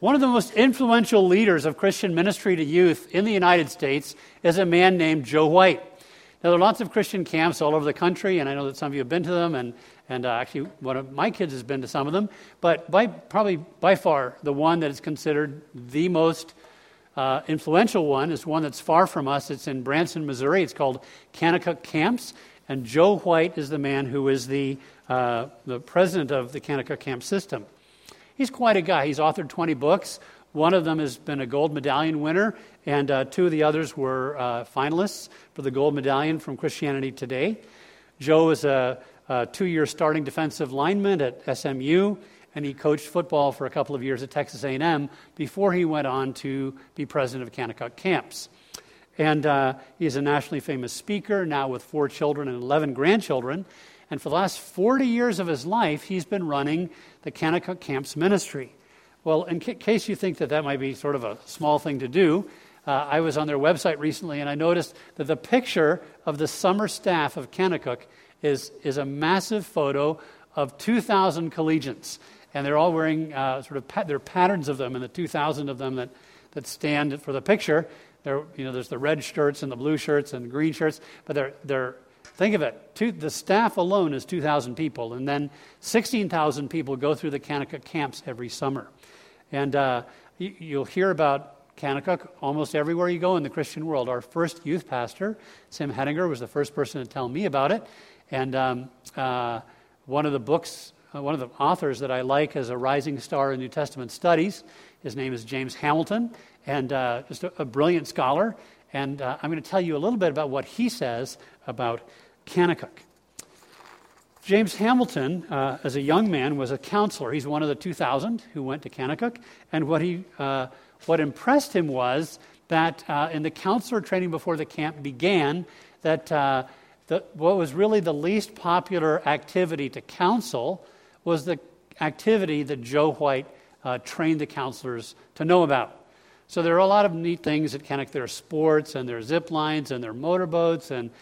One of the most influential leaders of Christian ministry to youth in the United States is a man named Joe White. Now, there are lots of Christian camps all over the country, and I know that some of you have been to them, and actually one of my kids has been to some of them, but probably by far the one that is considered the most influential one is one that's far from us. It's in Branson, Missouri. It's called Kanakuk Camps, and Joe White is the man who is the president of the Kanakuk Camp system. He's quite a guy. He's authored 20 books. One of them has been a gold medallion winner, and two of the others were finalists for the gold medallion from Christianity Today. Joe is a 2-year starting defensive lineman at SMU, and he coached football for a couple of years at Texas A&M before he went on to be president of Kanakuk Camps. And he's a nationally famous speaker, now with 4 children and 11 grandchildren. And for the last 40 years of his life, he's been running the Kanakuk Camps ministry. Well, in case you think that might be sort of a small thing to do, I was on their website recently, and I noticed that the picture of the summer staff of Kanakuk is a massive photo of 2,000 collegians. And they're all wearing there are patterns of them, and the 2,000 of them that stand for the picture. There's the red shirts and the blue shirts and the green shirts, but they're think of it, the staff alone is 2,000 people, and then 16,000 people go through the Kanakuk camps every summer. And you'll hear about Kanakuk almost everywhere you go in the Christian world. Our first youth pastor, Sim Hettinger, was the first person to tell me about it. And one of the authors that I like as a rising star in New Testament studies, his name is James Hamilton, and just a brilliant scholar. And I'm going to tell you a little bit about what he says about Kanakuk. James Hamilton, as a young man, was a counselor. He's one of the 2,000 who went to Kanakuk. And what impressed him was that in the counselor training before the camp began, that what was really the least popular activity to counsel was the activity that Joe White trained the counselors to know about. So there are a lot of neat things at Kanakuk. There are sports, and there are zip lines, and there are motorboats, and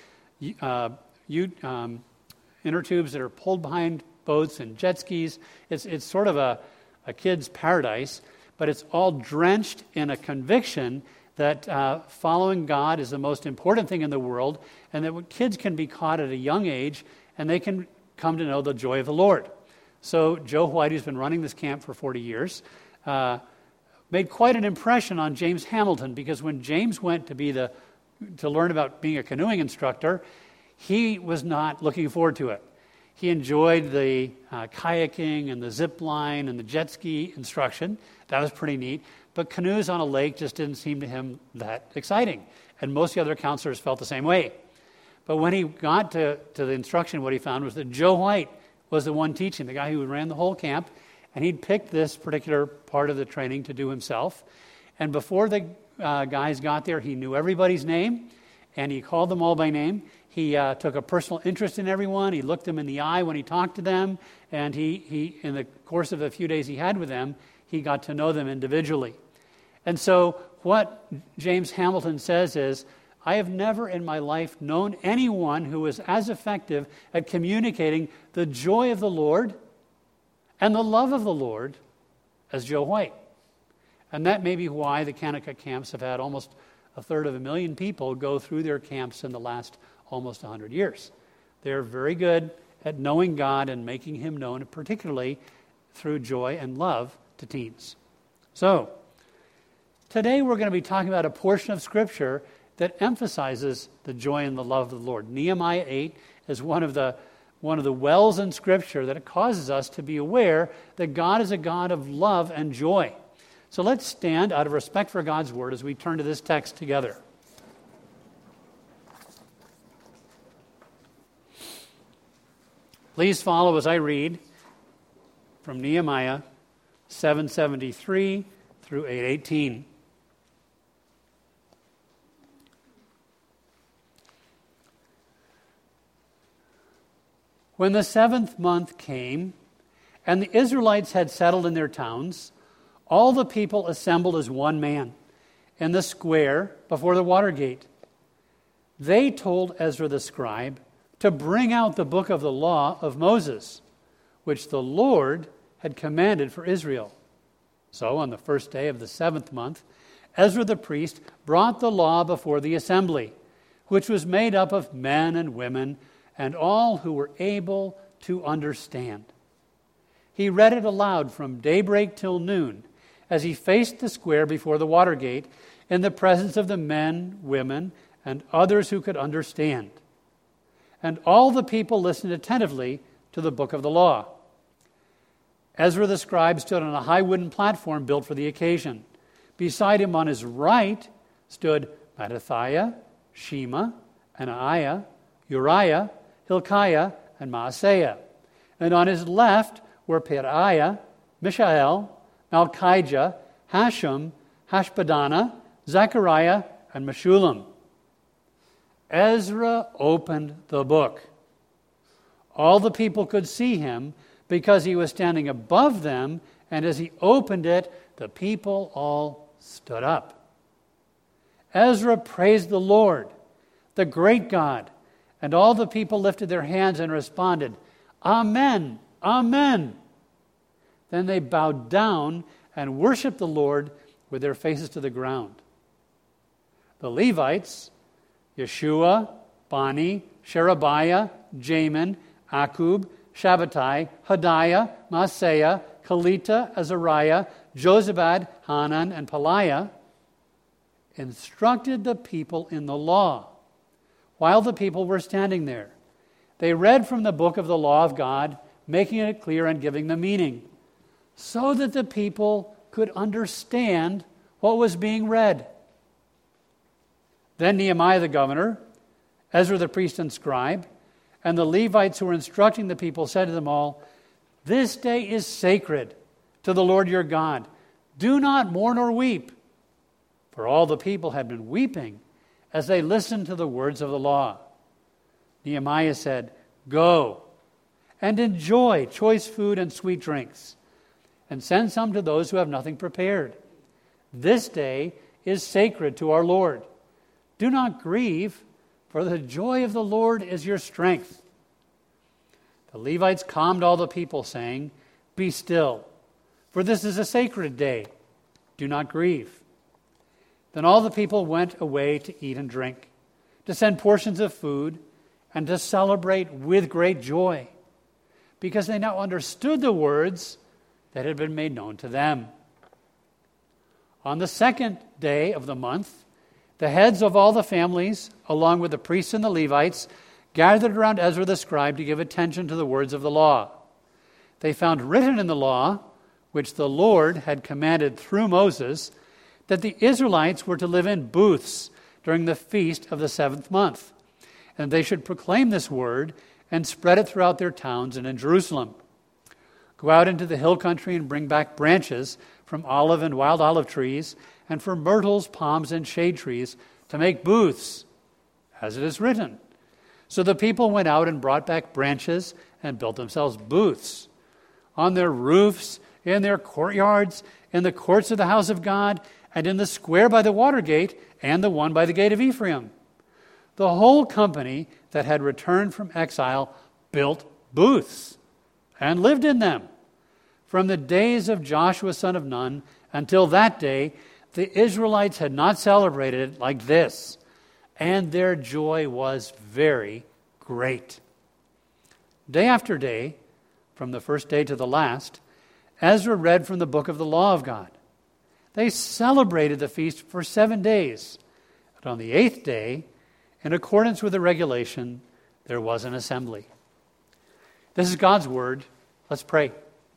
inner tubes that are pulled behind boats, and jet skis. It's sort of a kid's paradise, but it's all drenched in a conviction that following God is the most important thing in the world, and that kids can be caught at a young age, and they can come to know the joy of the Lord. So Joe White, who's been running this camp for 40 years, made quite an impression on James Hamilton, because when James went to learn about being a canoeing instructor, he was not looking forward to it. He enjoyed the kayaking and the zip line and the jet ski instruction. That was pretty neat. But canoes on a lake just didn't seem to him that exciting. And most of the other counselors felt the same way. But when he got to the instruction, what he found was that Joe White was the one teaching, the guy who ran the whole camp. And he'd picked this particular part of the training to do himself. And before the guys got there, he knew everybody's name, and he called them all by name. He took a personal interest in everyone. He looked them in the eye when he talked to them, and he in the course of a few days he had with them, he got to know them individually. And so what James Hamilton says is, I have never in my life known anyone who was as effective at communicating the joy of the Lord and the love of the Lord as Joe White. And that may be why the Kanakuk camps have had almost 250,000 people go through their camps in the last almost 100 years. They're very good at knowing God and making Him known, particularly through joy and love to teens. So, today we're going to be talking about a portion of Scripture that emphasizes the joy and the love of the Lord. Nehemiah 8 is one of the wells in Scripture that it causes us to be aware that God is a God of love and joy. So let's stand out of respect for God's Word as we turn to this text together. Please follow as I read from Nehemiah 7:73 through 8:18. When the 7th month came, and the Israelites had settled in their towns, all the people assembled as one man in the square before the water gate. They told Ezra the scribe to bring out the book of the law of Moses, which the Lord had commanded for Israel. So on the first day of the 7th month, Ezra the priest brought the law before the assembly, which was made up of men and women and all who were able to understand. He read it aloud from daybreak till noon as he faced the square before the water gate in the presence of the men, women, and others who could understand. And all the people listened attentively to the book of the law. Ezra the scribe stood on a high wooden platform built for the occasion. Beside him on his right stood Mattithiah, Shema, Anaiah, Uriah, Hilkiah, and Maaseiah. And on his left were Pedaiah, Mishael, Malchijah, Hashum, Hashbaddanah, Zechariah, and Meshullam. Ezra opened the book. All the people could see him because he was standing above them, and as he opened it, the people all stood up. Ezra praised the Lord, the great God, and all the people lifted their hands and responded, Amen, Amen. Then they bowed down and worshiped the Lord with their faces to the ground. The Levites, Yeshua, Bani, Sherebiah, Jamin, Akub, Shabbatai, Hodiah, Maaseiah, Kelita, Azariah, Jozabad, Hanan, and Pelaiah, instructed the people in the law while the people were standing there. They read from the book of the law of God, making it clear and giving the meaning, so that the people could understand what was being read. Then Nehemiah the governor, Ezra the priest and scribe, and the Levites who were instructing the people said to them all, This day is sacred to the Lord your God. Do not mourn or weep. For all the people had been weeping as they listened to the words of the law. Nehemiah said, Go and enjoy choice food and sweet drinks, and send some to those who have nothing prepared. This day is sacred to our Lord. Do not grieve, for the joy of the Lord is your strength. The Levites calmed all the people, saying, Be still, for this is a sacred day. Do not grieve. Then all the people went away to eat and drink, to send portions of food, and to celebrate with great joy, because they now understood the words that had been made known to them. On the 2nd day of the month, the heads of all the families, along with the priests and the Levites, gathered around Ezra the scribe to give attention to the words of the law. They found written in the law, which the Lord had commanded through Moses, that the Israelites were to live in booths during the feast of the 7th month, and they should proclaim this word and spread it throughout their towns and in Jerusalem. Go out into the hill country and bring back branches from olive and wild olive trees, and from myrtles, palms, and shade trees, to make booths, as it is written. So the people went out and brought back branches and built themselves booths on their roofs, in their courtyards, in the courts of the house of God, and in the square by the water gate, and the one by the gate of Ephraim. The whole company that had returned from exile built booths and lived in them. From the days of Joshua son of Nun until that day, the Israelites had not celebrated it like this, and their joy was very great. Day after day, from the first day to the last, Ezra read from the book of the law of God. They celebrated the feast for 7 days. And on the 8th day, in accordance with the regulation, there was an assembly. This is God's word. Let's pray.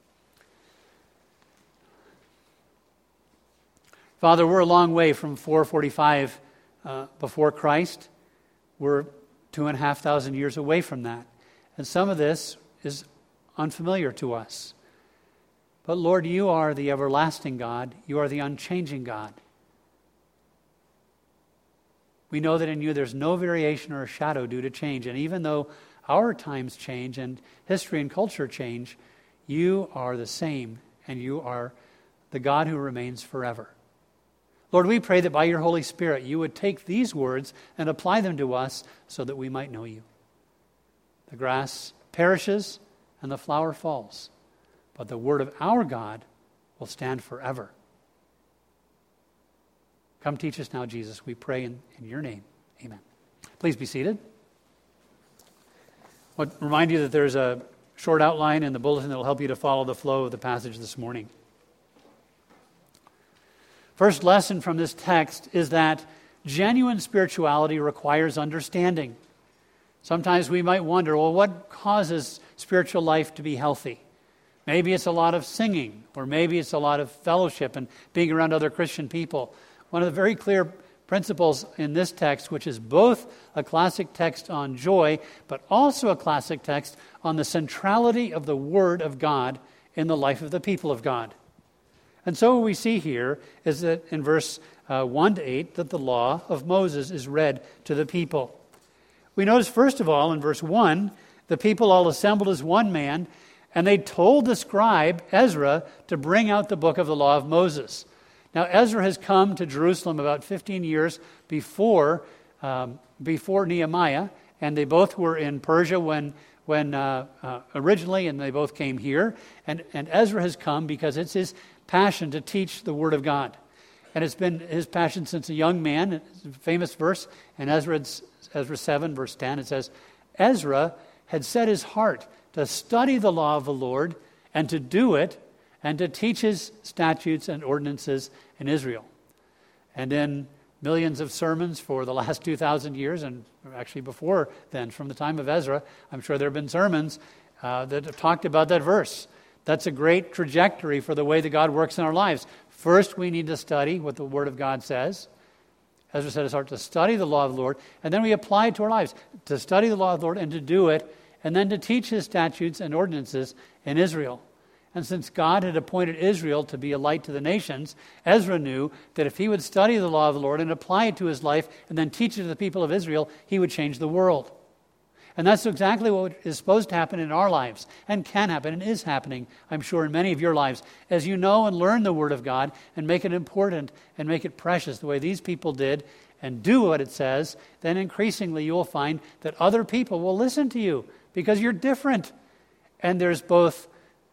Father, we're a long way from 445 before Christ. We're 2,500 years away from that. And some of this is unfamiliar to us. But Lord, you are the everlasting God. You are the unchanging God. We know that in you there's no variation or a shadow due to change. And even though our times change and history and culture change, you are the same, and you are the God who remains forever. Lord, we pray that by your Holy Spirit you would take these words and apply them to us so that we might know you. The grass perishes and the flower falls, but the word of our God will stand forever. Come teach us now, Jesus, we pray in your name. Amen. Please be seated. I want to remind you that there's a short outline in the bulletin that will help you to follow the flow of the passage this morning. First lesson from this text is that genuine spirituality requires understanding. Sometimes we might wonder, well, what causes spiritual life to be healthy? Maybe it's a lot of singing, or maybe it's a lot of fellowship and being around other Christian people. One of the very clear principles in this text, which is both a classic text on joy, but also a classic text on the centrality of the Word of God in the life of the people of God. And so what we see here is that in verse 1 to 8, that the law of Moses is read to the people. We notice, first of all, in verse 1, the people all assembled as one man, and they told the scribe, Ezra, to bring out the book of the law of Moses. Now, Ezra has come to Jerusalem about 15 years before Nehemiah, and they both were in Persia when originally, and they both came here. And Ezra has come because it's his passion to teach the Word of God. And it's been his passion since a young man. It's a famous verse in Ezra 7, verse 10. It says, Ezra had set his heart to study the law of the Lord and to do it, and to teach his statutes and ordinances in Israel. And in millions of sermons for the last 2,000 years, and actually before then, from the time of Ezra, I'm sure there have been sermons that have talked about that verse. That's a great trajectory for the way that God works in our lives. First, we need to study what the Word of God says. Ezra set his heart to study the law of the Lord, and then we apply it to our lives, to study the law of the Lord and to do it, and then to teach his statutes and ordinances in Israel. And since God had appointed Israel to be a light to the nations, Ezra knew that if he would study the law of the Lord and apply it to his life and then teach it to the people of Israel, he would change the world. And that's exactly what is supposed to happen in our lives, and can happen, and is happening, I'm sure, in many of your lives. As you know and learn the Word of God and make it important and make it precious the way these people did and do what it says, then increasingly you will find that other people will listen to you because you're different. And there's both...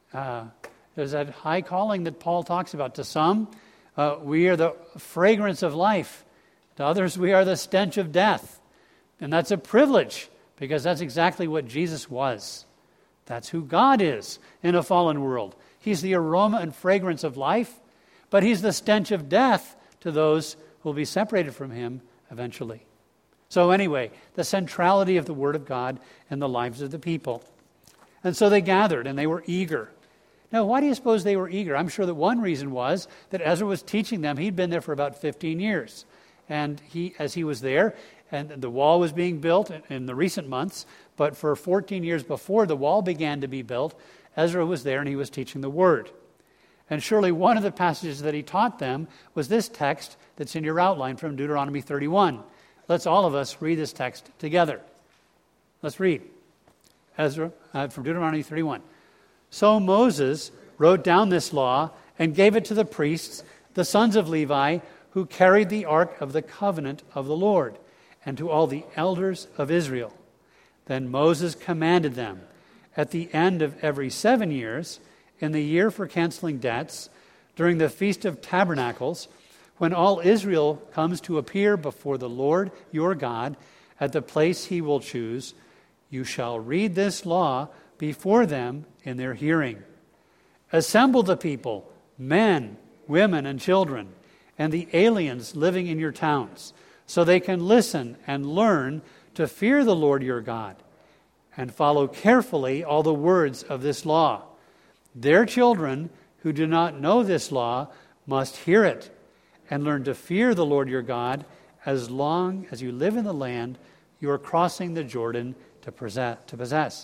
there's that high calling that Paul talks about. To some, we are the fragrance of life. To others, we are the stench of death. And that's a privilege, because that's exactly what Jesus was. That's who God is in a fallen world. He's the aroma and fragrance of life, but he's the stench of death to those who will be separated from him eventually. So anyway, the centrality of the Word of God in the lives of the people. And so they gathered, and they were eager. Now, why do you suppose they were eager? I'm sure that one reason was that Ezra was teaching them. He'd been there for about 15 years. And as he was there, and the wall was being built in the recent months, but for 14 years before the wall began to be built, Ezra was there and he was teaching the Word. And surely one of the passages that he taught them was this text that's in your outline from Deuteronomy 31. Let's all of us read this text together. Let's read. Ezra from Deuteronomy 31. So Moses wrote down this law and gave it to the priests, the sons of Levi, who carried the ark of the covenant of the Lord, and to all the elders of Israel. Then Moses commanded them, at the end of every 7 years, in the year for canceling debts, during the Feast of Tabernacles, when all Israel comes to appear before the Lord your God at the place he will choose, you shall read this law before them in their hearing. Assemble the people, men, women, and children, and the aliens living in your towns, so they can listen and learn to fear the Lord your God, and follow carefully all the words of this law. Their children who do not know this law must hear it, and learn to fear the Lord your God as long as you live in the land you are crossing the Jordan to possess.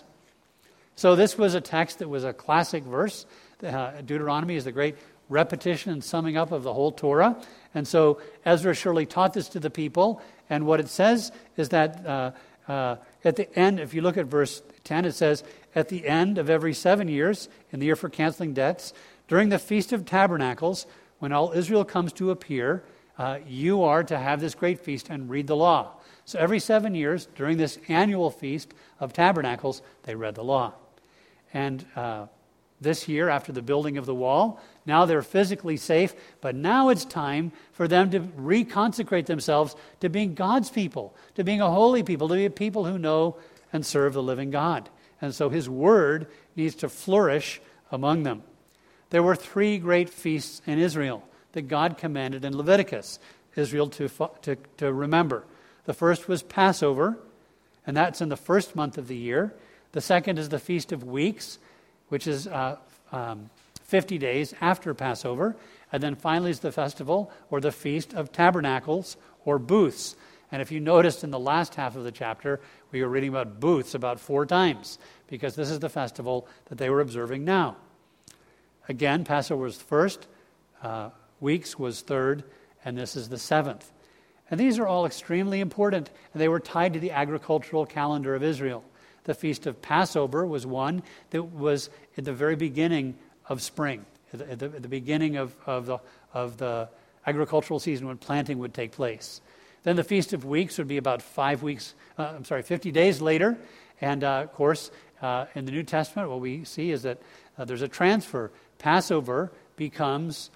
So this was a text that was a classic verse. Deuteronomy is the great repetition and summing up of the whole Torah. And so Ezra surely taught this to the people. And what it says is that at the end, if you look at verse 10, it says, at the end of every 7 years, in the year for canceling debts, during the Feast of Tabernacles, when all Israel comes to appear, you are to have this great feast and read the law. So every 7 years, during this annual Feast of Tabernacles, they read the law. And this year after the building of the wall. Now they're physically safe, but now it's time for them to reconsecrate themselves to being God's people, to being a holy people, to be a people who know and serve the living God. And so his word needs to flourish among them. There were 3 great feasts in Israel that God commanded in Leviticus Israel to remember. The first was Passover, and that's in the first month of the year. The second is the Feast of Weeks, which is 50 days after Passover. And then finally is the festival or the Feast of Tabernacles or Booths. And if you noticed in the last half of the chapter, we were reading about booths about 4 times, because this is the festival that they were observing now. Again, Passover was first, Weeks was third, and this is the 7th. And these are all extremely important, and they were tied to the agricultural calendar of Israel. The Feast of Passover was one that was at the very beginning of spring, at the beginning of the agricultural season when planting would take place. Then the Feast of Weeks would be about 50 days later. And of course, in the New Testament, what we see is that there's a transfer. Passover becomes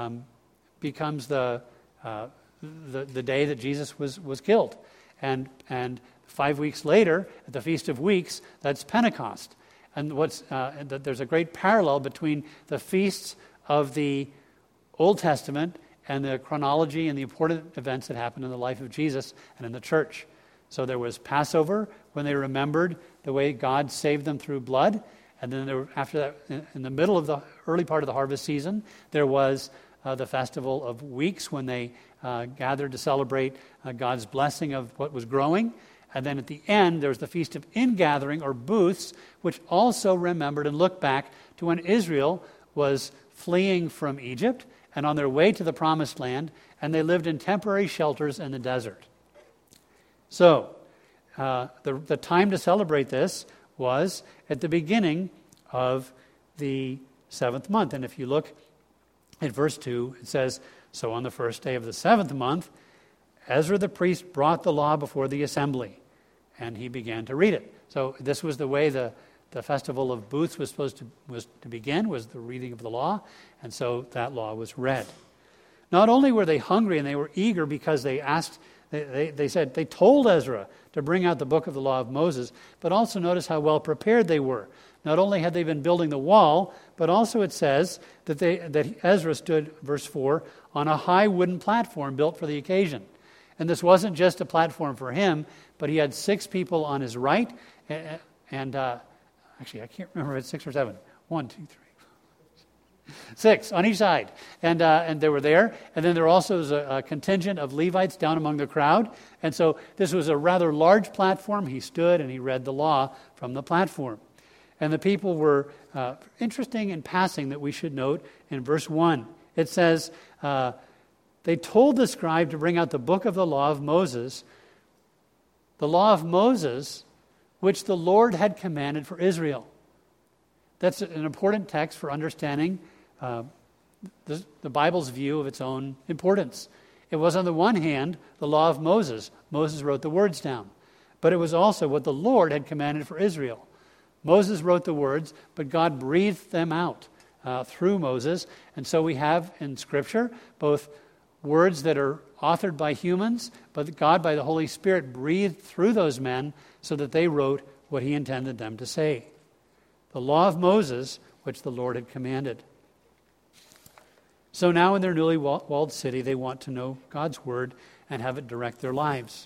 the day that Jesus was killed, and 5 weeks later, at the Feast of Weeks, that's Pentecost. And there's a great parallel between the feasts of the Old Testament and the chronology and the important events that happened in the life of Jesus and in the church. So there was Passover, when they remembered the way God saved them through blood. And then after that, in the middle of the early part of the harvest season, there was the Festival of Weeks, when they gathered to celebrate God's blessing of what was growing. And then at the end, there was the Feast of Ingathering, or Booths, which also remembered and looked back to when Israel was fleeing from Egypt and on their way to the Promised Land, and they lived in temporary shelters in the desert. So, the time to celebrate this was at the beginning of the 7th month. And if you look at verse 2, it says, "So on the first day of the 7th month, Ezra the priest brought the law before the assembly, and he began to read it." So this was the way the festival of booths was to begin, was the reading of the law, and so that law was read. Not only were they hungry and they were eager because they told Ezra to bring out the book of the law of Moses, but also notice how well prepared they were. Not only had they been building the wall, but also it says that Ezra stood, verse 4, on a high wooden platform built for the occasion. And this wasn't just a platform for him, but he had 6 people on his right, and actually I can't remember if it's 6 or 7. 1, 2, 3. 6 on each side, and they were there. And then there also was a contingent of Levites down among the crowd, and so this was a rather large platform. He stood and he read the law from the platform. And the people were interesting in passing that we should note in verse 1. It says, they told the scribe to bring out the book of the law of Moses, which the Lord had commanded for Israel. That's an important text for understanding the Bible's view of its own importance. It was, on the one hand, the law of Moses. Moses wrote the words down. But it was also what the Lord had commanded for Israel. Moses wrote the words, but God breathed them out through Moses. And so we have in Scripture both words that are authored by humans, but God, by the Holy Spirit, breathed through those men so that they wrote what he intended them to say. The law of Moses, which the Lord had commanded. So now in their newly walled city, they want to know God's word and have it direct their lives.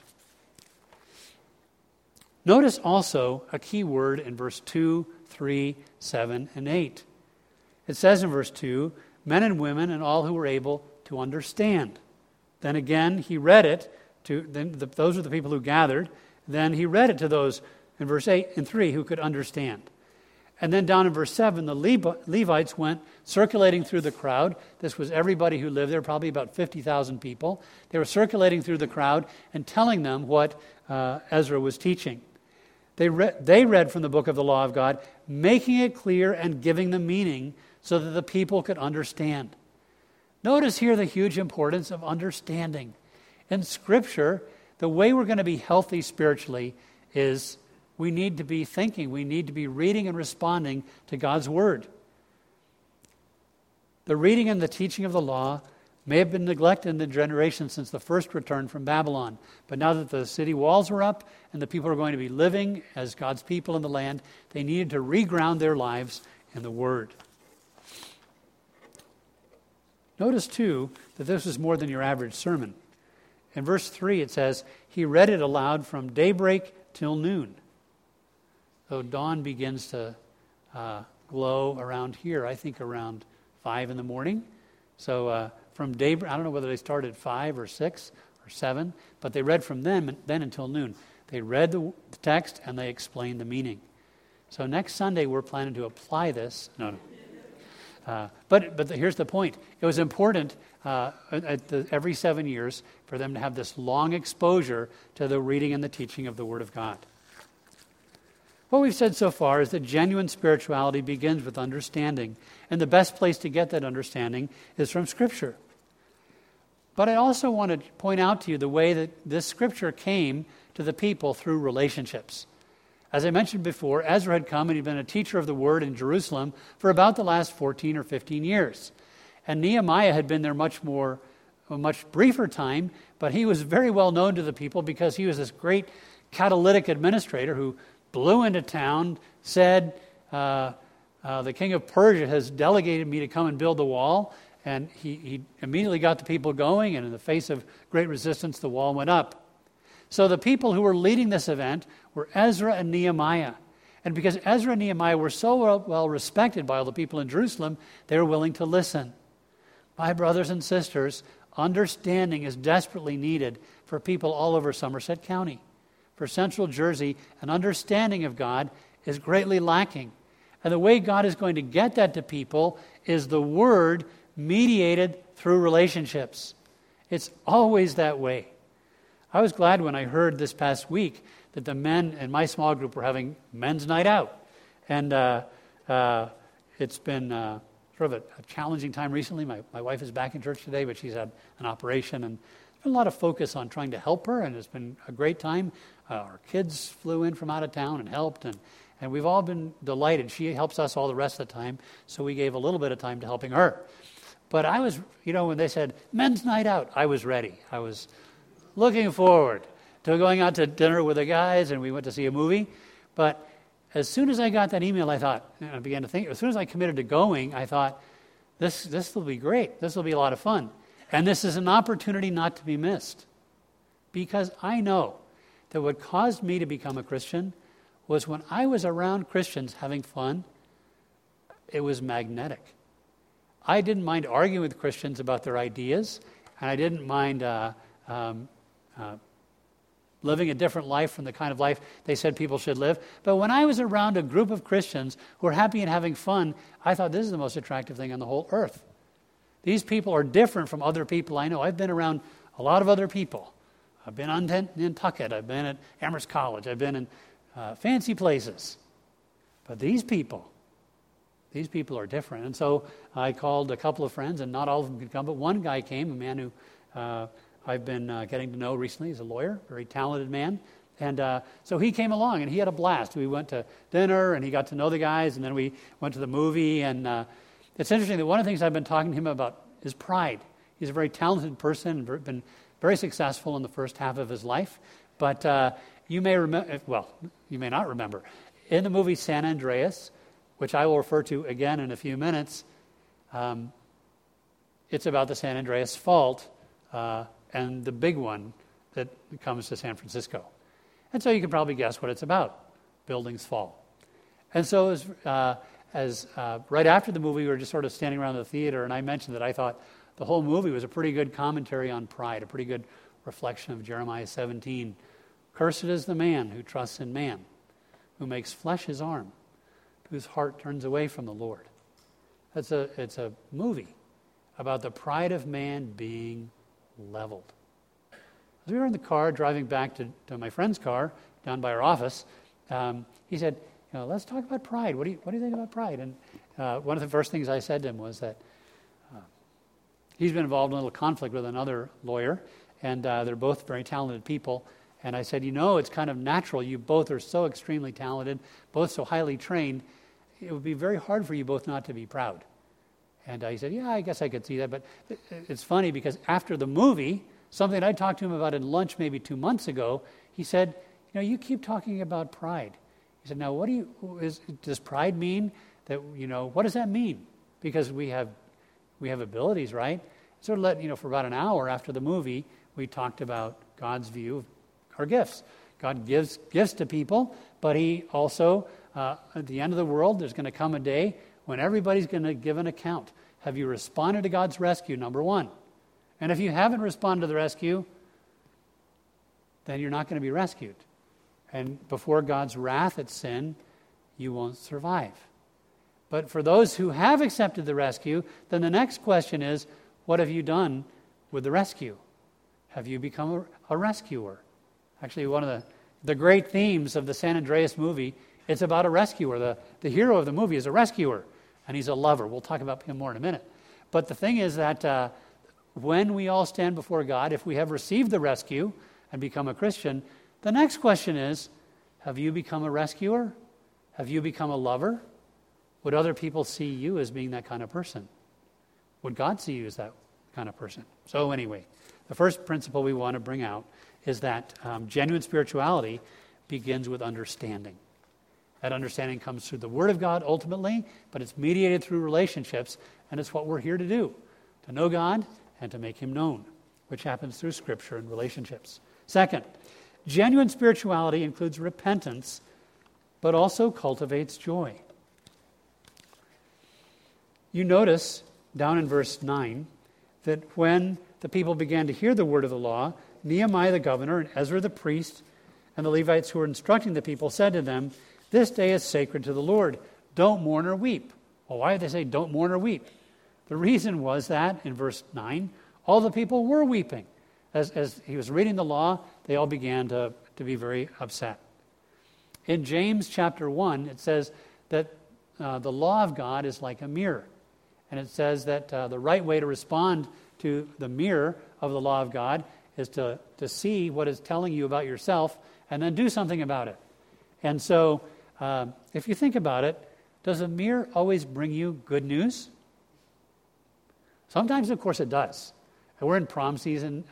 Notice also a key word in verse 2, 3, 7, and 8. It says in verse 2, men and women and all who were able to understand. Then again, he read it to, those are the people who gathered. Then he read it to those in verse 8 and 3 who could understand. And then down in verse 7, the Levites went circulating through the crowd. This was everybody who lived there, probably about 50,000 people. They were circulating through the crowd and telling them what Ezra was teaching. They read from the book of the law of God, making it clear and giving them meaning so that the people could understand. Notice here the huge importance of understanding. In Scripture, the way we're going to be healthy spiritually is we need to be thinking. We need to be reading and responding to God's Word. The reading and the teaching of the law may have been neglected in the generation since the first return from Babylon. But now that the city walls were up and the people are going to be living as God's people in the land, they needed to reground their lives in the Word. Notice, too, that this is more than your average sermon. In verse 3 it says, he read it aloud from daybreak till noon. So dawn begins to glow around here, I think around 5 in the morning. So from daybreak, I don't know whether they started at 5 or 6 or 7, but they read from then until noon. They read the text and they explained the meaning. So next Sunday we're planning to apply this. No. But here's the point. It was important every 7 years for them to have this long exposure to the reading and the teaching of the Word of God. What we've said so far is that genuine spirituality begins with understanding, and the best place to get that understanding is from Scripture. But I also want to point out to you the way that this Scripture came to the people through relationships. As I mentioned before, Ezra had come and he'd been a teacher of the Word in Jerusalem for about the last 14 or 15 years. And Nehemiah had been there a much briefer time, but he was very well known to the people because he was this great catalytic administrator who blew into town, said, the king of Persia has delegated me to come and build the wall. And he immediately got the people going, and in the face of great resistance, the wall went up. So the people who were leading this event were Ezra and Nehemiah. And because Ezra and Nehemiah were so well respected by all the people in Jerusalem, they were willing to listen. My brothers and sisters, understanding is desperately needed for people all over Somerset County. For Central Jersey, an understanding of God is greatly lacking. And the way God is going to get that to people is the Word mediated through relationships. It's always that way. I was glad when I heard this past week that the men in my small group were having men's night out. And it's been sort of a challenging time recently. My wife is back in church today, but she's had an operation. And there's been a lot of focus on trying to help her, and it's been a great time. Our kids flew in from out of town and helped, and we've all been delighted. She helps us all the rest of the time, so we gave a little bit of time to helping her. But I was, when they said, men's night out, I was ready. I was looking forward to going out to dinner with the guys, and we went to see a movie. But as soon as I got that email, I began to think, as soon as I committed to going, I thought, this will be great. This will be a lot of fun. And this is an opportunity not to be missed. Because I know that what caused me to become a Christian was when I was around Christians having fun, it was magnetic. I didn't mind arguing with Christians about their ideas, and I didn't mind living a different life from the kind of life they said people should live. But when I was around a group of Christians who were happy and having fun, I thought this is the most attractive thing on the whole earth. These people are different from other people I know. I've been around a lot of other people. I've been on Nantucket. I've been at Amherst College. I've been in fancy places. But these people are different. And so I called a couple of friends, and not all of them could come, but one guy came, a man who I've been getting to know recently. He's a lawyer, very talented man. And so he came along, and he had a blast. We went to dinner, and he got to know the guys, and then we went to the movie. And it's interesting that one of the things I've been talking to him about is pride. He's a very talented person, been very successful in the first half of his life. But you may not remember. In the movie San Andreas, which I will refer to again in a few minutes, it's about the San Andreas Fault and the big one that comes to San Francisco. And so you can probably guess what it's about. Buildings fall. And so as right after the movie, we were just sort of standing around the theater, and I mentioned that I thought the whole movie was a pretty good commentary on pride, a pretty good reflection of Jeremiah 17. Cursed is the man who trusts in man, who makes flesh his arm, whose heart turns away from the Lord. It's a movie about the pride of man being leveled. As we were in the car driving back to my friend's car down by our office, he said, let's talk about pride. What do you think about pride? And one of the first things I said to him was that he's been involved in a little conflict with another lawyer, and they're both very talented people. And I said, it's kind of natural. You both are so extremely talented, both so highly trained. It would be very hard for you both not to be proud. And he said, yeah, I guess I could see that. But it's funny because after the movie, something I talked to him about in lunch maybe 2 months ago, he said, you keep talking about pride. He said, now does pride mean that, what does that mean? Because we have abilities, right? So for about an hour after the movie, we talked about God's view of our gifts. God gives gifts to people, but he also, at the end of the world, there's going to come a day when everybody's going to give an account. Have you responded to God's rescue, number one? And if you haven't responded to the rescue, then you're not going to be rescued. And before God's wrath at sin, you won't survive. But for those who have accepted the rescue, then the next question is, what have you done with the rescue? Have you become a rescuer? Actually, one of the great themes of the San Andreas movie, it's about a rescuer. The hero of the movie is a rescuer, and he's a lover. We'll talk about him more in a minute. But the thing is that when we all stand before God, if we have received the rescue and become a Christian, the next question is, have you become a rescuer? Have you become a lover? Would other people see you as being that kind of person? Would God see you as that kind of person? So anyway, the first principle we want to bring out is that genuine spirituality begins with understanding. That understanding comes through the Word of God ultimately, but it's mediated through relationships, and it's what we're here to do, to know God and to make Him known, which happens through Scripture and relationships. Second, genuine spirituality includes repentance, but also cultivates joy. You notice down in verse 9 that when the people began to hear the word of the law, Nehemiah the governor and Ezra the priest and the Levites who were instructing the people said to them, "This day is sacred to the Lord. Don't mourn or weep." Well, why did they say don't mourn or weep? The reason was that, in verse 9, all the people were weeping. As he was reading the law, they all began to be very upset. In James chapter 1, it says that the law of God is like a mirror. And it says that the right way to respond to the mirror of the law of God is to see what it's telling you about yourself and then do something about it. And so, if you think about it, does a mirror always bring you good news? Sometimes, of course, it does. And we're in prom season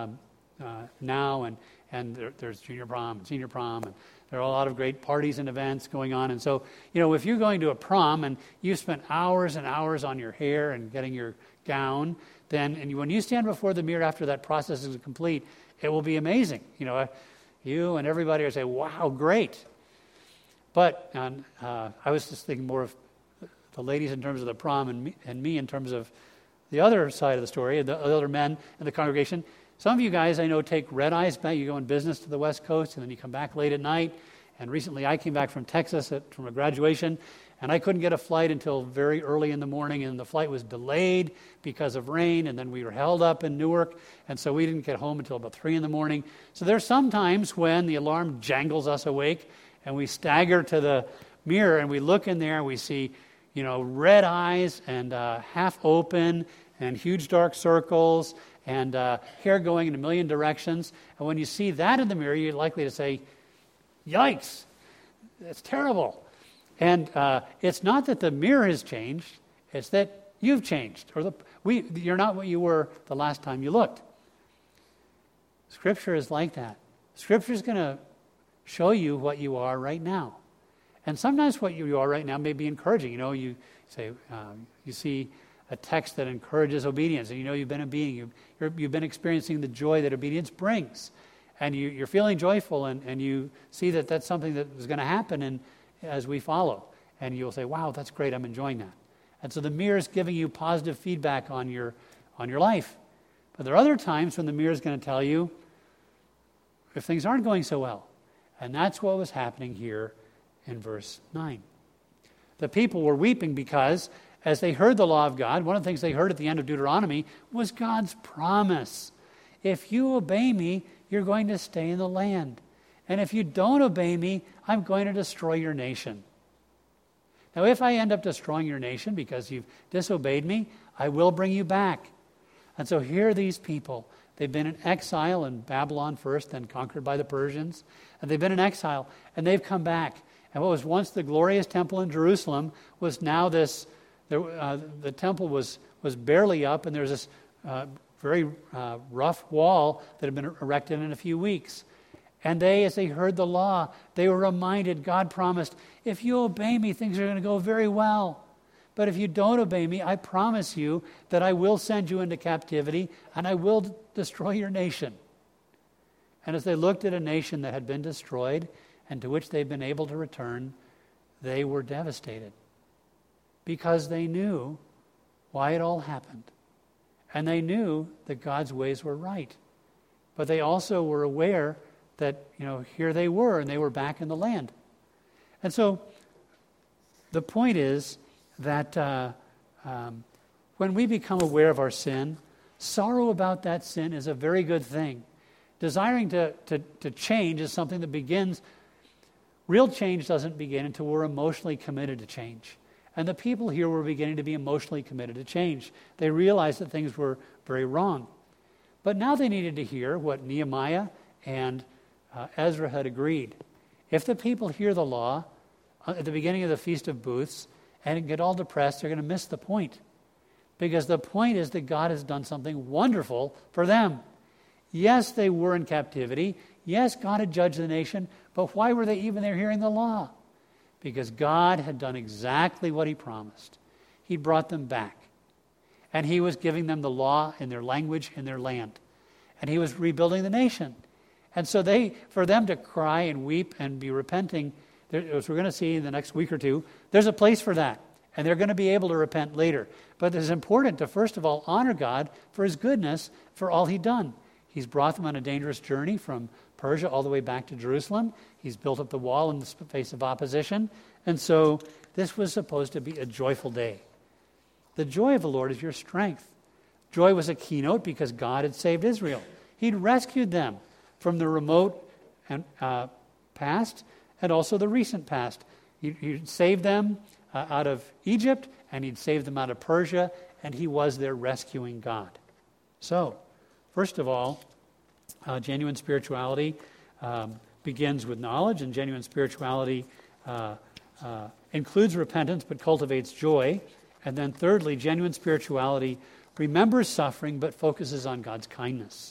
now, and there's junior prom and senior prom, and there are a lot of great parties and events going on. And so, if you're going to a prom and you spent hours and hours on your hair and getting your gown, when you stand before the mirror after that process is complete, it will be amazing. You and everybody will say, wow, great. But I was just thinking more of the ladies in terms of the prom and me in terms of the other side of the story, the other men in the congregation. Some of you guys, I know, take red-eyes back. You go on business to the West Coast, and then you come back late at night. And recently I came back from Texas from a graduation, and I couldn't get a flight until very early in the morning, and the flight was delayed because of rain, and then we were held up in Newark, and so we didn't get home until about 3 in the morning. So there's some times when the alarm jangles us awake, and we stagger to the mirror, and we look in there, and we see, red eyes and half open and huge dark circles and hair going in a million directions. And when you see that in the mirror, you're likely to say, yikes, that's terrible. And it's not that the mirror has changed, it's that you've changed. You're not what you were the last time you looked. Scripture is like that. Scripture is going to show you what you are right now. And sometimes what you are right now may be encouraging. You say, you see a text that encourages obedience, and you've been obedient. You've been experiencing the joy that obedience brings. And you're feeling joyful, and you see that that's something that is going to happen as we follow. And you'll say, wow, that's great, I'm enjoying that. And so the mirror is giving you positive feedback on your life. But there are other times when the mirror is going to tell you if things aren't going so well. And that's what was happening here in verse 9. The people were weeping because as they heard the law of God, one of the things they heard at the end of Deuteronomy was God's promise. If you obey me, you're going to stay in the land. And if you don't obey me, I'm going to destroy your nation. Now, if I end up destroying your nation because you've disobeyed me, I will bring you back. And so here are these people. They've been in exile in Babylon first, then conquered by the Persians. And they've been in exile, and they've come back. And what was once the glorious temple in Jerusalem was now this The temple was barely up, and there was this very rough wall that had been erected in a few weeks. And they, as they heard the law, they were reminded, God promised, if you obey me, things are going to go very well. But if you don't obey me, I promise you that I will send you into captivity and I will destroy your nation. And as they looked at a nation that had been destroyed and to which they'd been able to return, they were devastated because they knew why it all happened. And they knew that God's ways were right. But they also were aware that, here they were and they were back in the land. And so the point is that when we become aware of our sin, sorrow about that sin is a very good thing. Desiring to change is something that begins. Real change doesn't begin until we're emotionally committed to change. And the people here were beginning to be emotionally committed to change. They realized that things were very wrong. But now they needed to hear what Nehemiah and Ezra had agreed. If the people hear the law at the beginning of the Feast of Booths and get all depressed, they're going to miss the point. Because the point is that God has done something wonderful for them. Yes, they were in captivity. Yes, God had judged the nation. But why were they even there hearing the law? Because God had done exactly what he promised. He brought them back. And he was giving them the law in their language, in their land. And he was rebuilding the nation. And so for them to cry and weep and be repenting, as we're going to see in the next week or two, there's a place for that. And they're going to be able to repent later. But it's important to, first of all, honor God for his goodness, for all he'd done. He's brought them on a dangerous journey from Persia all the way back to Jerusalem. He's built up the wall in the face of opposition. And so this was supposed to be a joyful day. The joy of the Lord is your strength. Joy was a keynote because God had saved Israel. He'd rescued them from the remote and past and also the recent past. He'd saved them out of Egypt, and he'd saved them out of Persia, and he was their rescuing God. So, first of all, genuine spirituality begins with knowledge, and genuine spirituality includes repentance but cultivates joy. And then thirdly, genuine spirituality remembers suffering but focuses on God's kindness.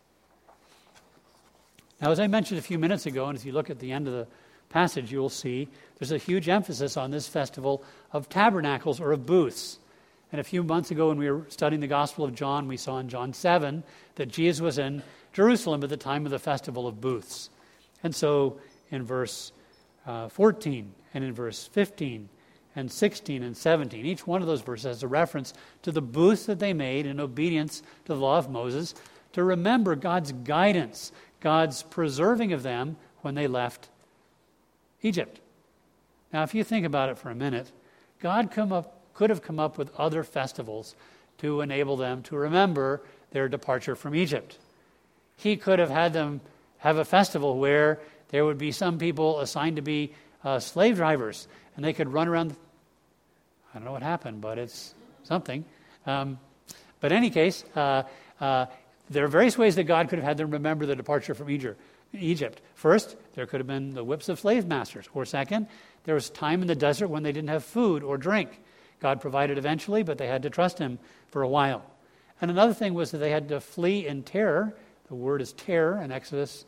Now, as I mentioned a few minutes ago, and if you look at the end of the passage, you will see there's a huge emphasis on this festival of tabernacles or of booths. And a few months ago when we were studying the Gospel of John, we saw in John 7 that Jesus was in Jerusalem at the time of the festival of booths. And so in verse 14 and in verse 15 and 16 and 17, each one of those verses has a reference to the booths that they made in obedience to the law of Moses to remember God's guidance, God's preserving of them when they left Egypt. Now, if you think about it for a minute, God could have come up with other festivals to enable them to remember their departure from Egypt. He could have had them have a festival where there would be some people assigned to be slave drivers, and they could run around. I don't know what happened, but it's something. But in any case, there are various ways that God could have had them remember the departure from Egypt. First, there could have been the whips of slave masters. Or second, there was time in the desert when they didn't have food or drink. God provided eventually, but they had to trust him for a while. And another thing was that they had to flee in terror. The word is terror in Exodus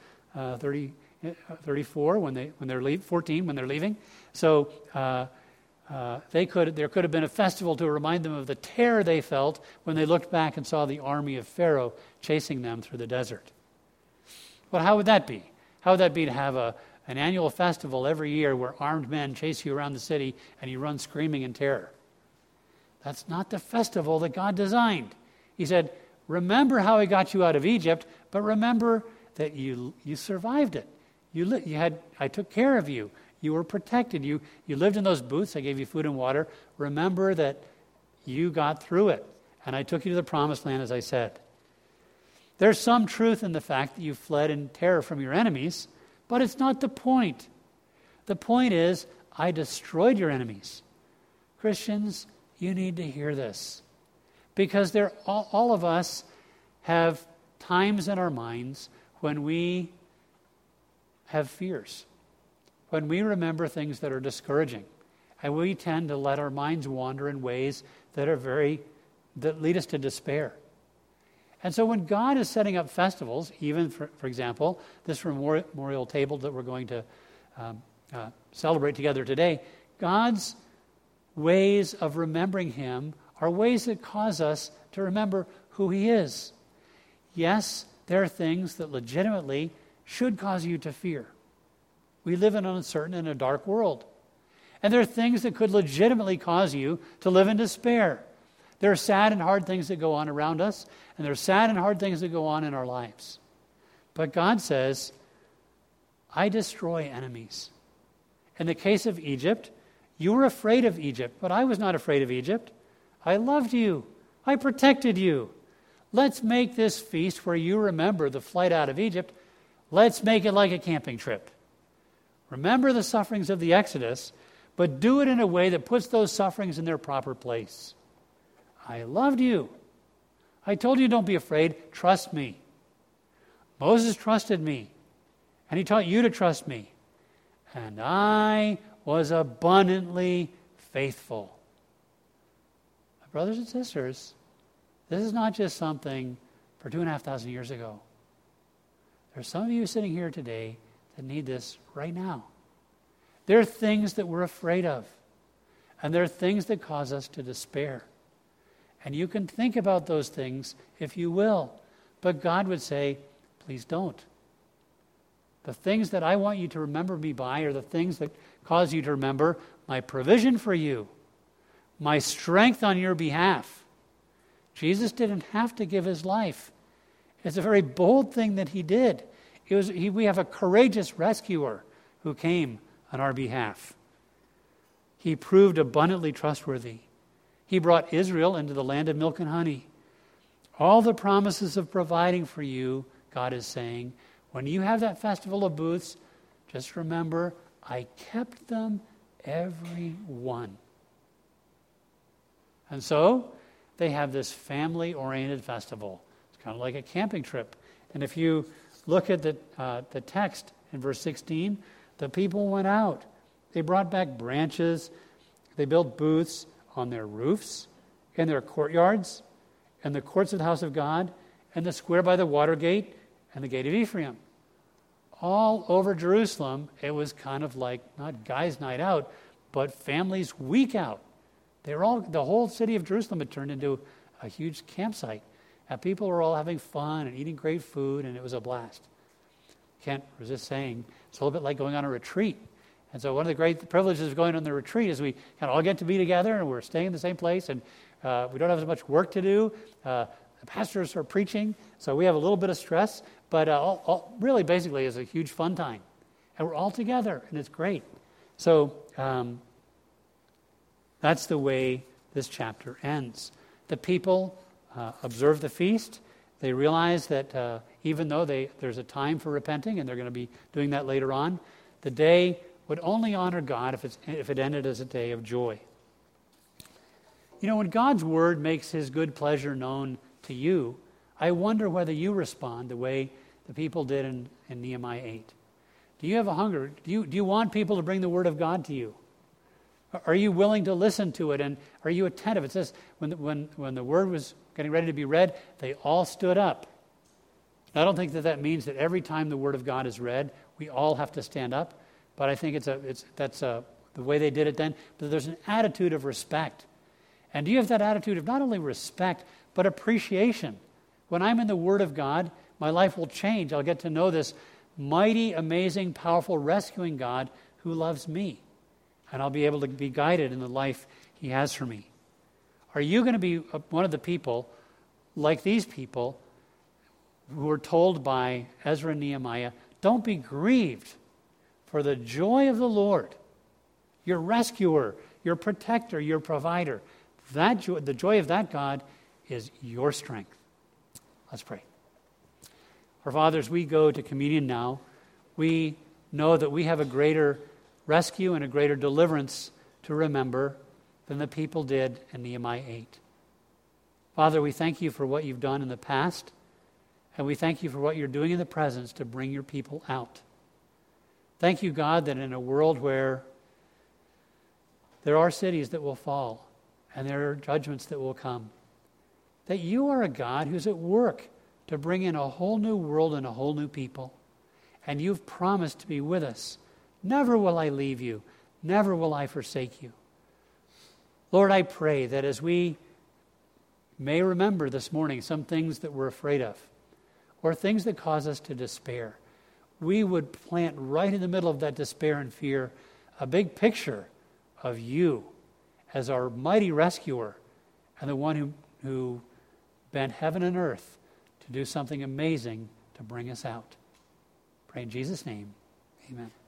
34 when they're 14 when they're leaving. So there could have been a festival to remind them of the terror they felt when they looked back and saw the army of Pharaoh chasing them through the desert. Well, how would that be? How would that be to have an annual festival every year where armed men chase you around the city and you run screaming in terror? That's not the festival that God designed. He said, remember how he got you out of Egypt, but remember that you survived it. I took care of you. You were protected. You lived in those booths. I gave you food and water. Remember that you got through it. And I took you to the promised land, as I said. There's some truth in the fact that you fled in terror from your enemies, but it's not the point. The point is, I destroyed your enemies. Christians, you need to hear this. Because all of us have times in our minds when we have fears, when we remember things that are discouraging. And we tend to let our minds wander in ways that lead us to despair. And so when God is setting up festivals, even for example, this memorial table that we're going to celebrate together today, God's ways of remembering him are ways that cause us to remember who he is. Yes, there are things that legitimately should cause you to fear. We live in an uncertain and a dark world. And there are things that could legitimately cause you to live in despair. There are sad and hard things that go on around us, and there are sad and hard things that go on in our lives. But God says, I destroy enemies. In the case of Egypt, you were afraid of Egypt, but I was not afraid of Egypt. I loved you. I protected you. Let's make this feast where you remember the flight out of Egypt. Let's make it like a camping trip. Remember the sufferings of the Exodus, but do it in a way that puts those sufferings in their proper place. I loved you. I told you don't be afraid. Trust me. Moses trusted me, and he taught you to trust me. And I was abundantly faithful. My brothers and sisters, this is not just something for 2,500 years ago. There's some of you sitting here today that need this right now. There are things that we're afraid of, and there are things that cause us to despair. And you can think about those things if you will, but God would say, please don't. The things that I want you to remember me by are the things that cause you to remember my provision for you, my strength on your behalf. Jesus didn't have to give his life. It's a very bold thing that he did. We have a courageous rescuer who came on our behalf. He proved abundantly trustworthy. He brought Israel into the land of milk and honey. All the promises of providing for you, God is saying, when you have that festival of booths, just remember, I kept them every one. And so, they have this family-oriented festival. It's kind of like a camping trip. And if you look at the text in verse 16, the people went out. They brought back branches. They built booths on their roofs, in their courtyards, in the courts of the house of God, and the square by the water gate, and the gate of Ephraim. All over Jerusalem, it was kind of like, not guys' night out, but families' week out. The whole city of Jerusalem had turned into a huge campsite. And people were all having fun and eating great food, and it was a blast. Can't resist saying, it's a little bit like going on a retreat. And so one of the great privileges of going on the retreat is we kind of all get to be together, and we're staying in the same place, and we don't have as much work to do. The pastors are preaching, so we have a little bit of stress, but really basically it's a huge fun time. And we're all together, and it's great. So that's the way this chapter ends. The people observe the feast. They realize that even though there's a time for repenting, and they're going to be doing that later on, the day would only honor God if it ended as a day of joy. You know, when God's word makes his good pleasure known to you, I wonder whether you respond the way the people did in Nehemiah 8. Do you have a hunger? Do you want people to bring the word of God to you? Are you willing to listen to it, and are you attentive? It says when the word was getting ready to be read, they all stood up. I don't think that means that every time the word of God is read, we all have to stand up. But I think that's the way they did it then. But there's an attitude of respect. And do you have that attitude of not only respect, but appreciation? When I'm in the Word of God, my life will change. I'll get to know this mighty, amazing, powerful, rescuing God who loves me. And I'll be able to be guided in the life he has for me. Are you going to be one of the people, like these people, who were told by Ezra and Nehemiah, don't be grieved, for the joy of the Lord, your rescuer, your protector, your provider, that joy, the joy of that God is your strength. Let's pray. Our Father, as we go to communion now, we know that we have a greater rescue and a greater deliverance to remember than the people did in Nehemiah 8. Father, we thank you for what you've done in the past, and we thank you for what you're doing in the present to bring your people out. Thank you, God, that in a world where There are cities that will fall, and there are judgments that will come. That you are a God who's at work to bring in a whole new world and a whole new people. And you've promised to be with us. Never will I leave you. Never will I forsake you. Lord, I pray that as we may remember this morning some things that we're afraid of, or things that cause us to despair, we would plant right in the middle of that despair and fear a big picture of you as our mighty rescuer and the one who bent heaven and earth to do something amazing to bring us out. Pray in Jesus' name. Amen.